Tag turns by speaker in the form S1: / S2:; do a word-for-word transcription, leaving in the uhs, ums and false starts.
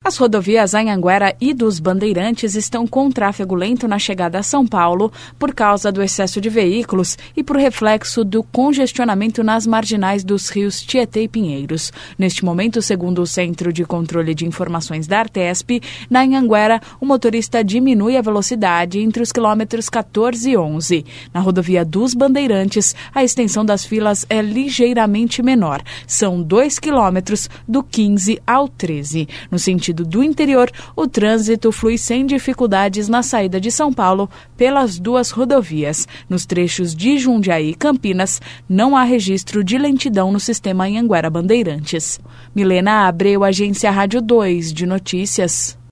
S1: As rodovias Anhanguera e dos Bandeirantes estão com tráfego lento na chegada a São Paulo por causa do excesso de veículos e por reflexo do congestionamento nas marginais dos rios Tietê e Pinheiros. Neste momento, segundo o Centro de Controle de Informações da Artesp, na Anhanguera, o motorista diminui a velocidade entre os quilômetros quatorze e onze. Na rodovia dos Bandeirantes, a extensão das filas é ligeiramente menor. São dois quilômetros do quinze ao treze. No sentido do interior, o trânsito flui sem dificuldades na saída de São Paulo pelas duas rodovias. Nos trechos de Jundiaí e Campinas, não há registro de lentidão no sistema Anhanguera Bandeirantes. Milena Abreu, Agência Rádio dois de Notícias.